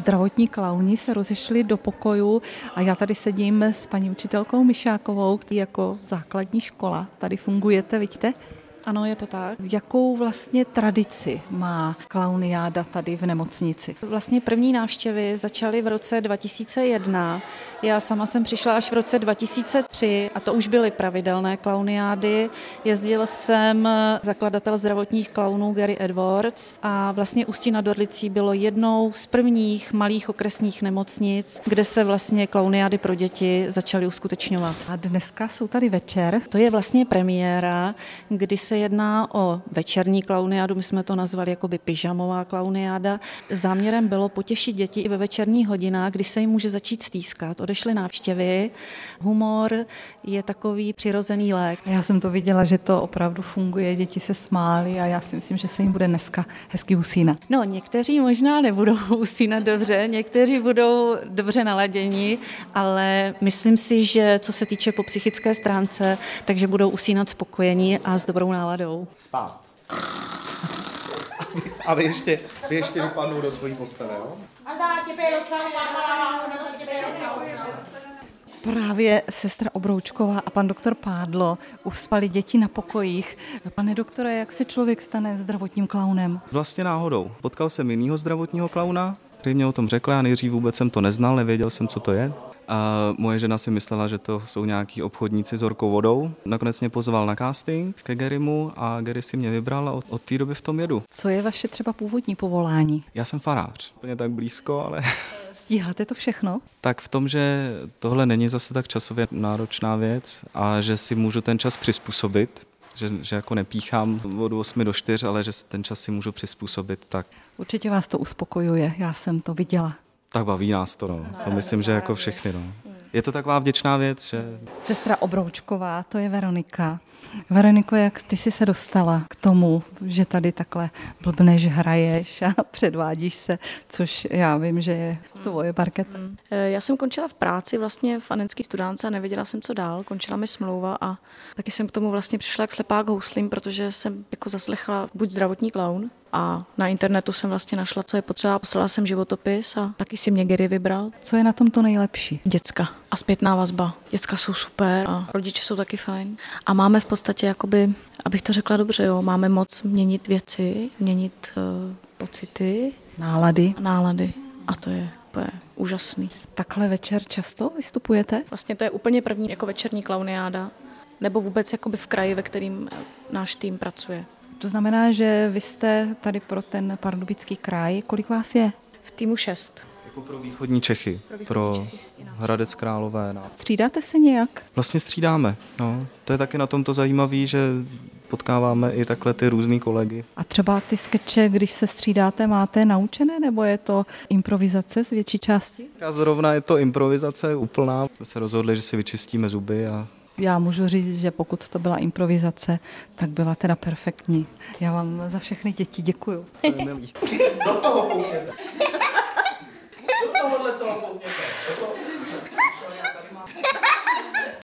zdravotní klauni se rozešli do pokojů a já tady sedím s paní učitelkou Mišákovou, který jako základní škola tady fungujete, vidíte? Ano, je to tak. Jakou vlastně tradici má klauniáda tady v nemocnici? Vlastně první návštěvy začaly v roce 2001. Já sama jsem přišla až v roce 2003 a to už byly pravidelné klauniády. Jezdil jsem zakladatel zdravotních klaunů Gary Edwards a vlastně Ústí nad Orlicí bylo jednou z prvních malých okresních nemocnic, kde se vlastně klauniády pro děti začaly uskutečňovat. A dneska jsou tady večer. To je vlastně premiéra, kdy se jedná o večerní klauniádu, my jsme to nazvali jakoby pyžamová klauniáda. Záměrem bylo potěšit děti i ve večerních hodinách, kdy se jim může začít stýskat. Odešly návštěvy. Humor je takový přirozený lék. Já jsem to viděla, že to opravdu funguje, děti se smály a já si myslím, že se jim bude dneska hezky usínat. No, někteří možná nebudou usínat dobře, někteří budou dobře naladěni, ale myslím si, že co se týče po psychické stránce, takže budou usínat spokojení a s dobrou náladou. Spát. A vy ještě vypadnou do svojí postele, jo? Právě sestra Obroučková a pan doktor Pádlo uspali děti na pokojích. Pane doktore, jak se člověk stane zdravotním klaunem? Vlastně náhodou. Potkal jsem jinýho zdravotního klauna, který mě o tom řekl, já nejdřív vůbec jsem to neznal, nevěděl jsem, co to je. A moje žena si myslela, že to jsou nějaký obchodníci s horkou vodou. Nakonec mě pozval na casting ke Garymu a Gary si mě vybral a od té doby v tom jedu. Co je vaše třeba původní povolání? Já jsem farář, úplně tak blízko, ale... Stíháte to všechno? Tak v tom, že tohle není zase tak časově náročná věc a že si můžu ten čas přizpůsobit, že jako nepíchám od 8 do 4, ale že ten čas si můžu přizpůsobit, tak... Určitě vás to uspokojuje, já jsem to viděla. Tak baví nás to, no. To myslím, že jako všechny, no. Je to taková vděčná věc, že... Sestra Obroučková, to je Veronika. Veroniko, jak ty jsi se dostala k tomu, že tady takhle blbneš, hraješ a předvádíš se, což já vím, že je tvoje parketa. Já jsem končila v práci vlastně v anenské studánce a nevěděla jsem, co dál. Končila mi smlouva a taky jsem k tomu vlastně přišla jak slepá k houslím, protože jsem jako zaslechla buď zdravotní klaun a na internetu jsem vlastně našla, co je potřeba. Poslala jsem životopis a taky si mě Gary vybral. Co je na tom to nejlepší? Děcka a zpětná vazba. Děcka jsou super a rodiče jsou taky fajn. A máme v podstatě, jakoby, abych to řekla dobře, jo, máme moc měnit věci, měnit pocity. Nálady. A to je úplně úžasný. Takhle večer často vystupujete? Vlastně to je úplně první jako večerní klauniáda, nebo vůbec jakoby v kraji, ve kterým náš tým pracuje. To znamená, že vy jste tady pro ten Pardubický kraj. Kolik vás je? V týmu 6. Jako pro východní Čechy, pro Hradec Králové. Střídáte se nějak? Vlastně střídáme, no. To je taky na tomto zajímavý, že potkáváme i takhle ty různý kolegy. A třeba ty skeče, když se střídáte, máte naučené, nebo je to improvizace z větší části? A zrovna je to improvizace úplná. Jsme se rozhodli, že si vyčistíme zuby a... Já můžu říct, že pokud to byla improvizace, tak byla teda perfektní. Já vám za všechny děti děkuju. To je milý. Do toho poukněte. Do tohohle toho poukněte.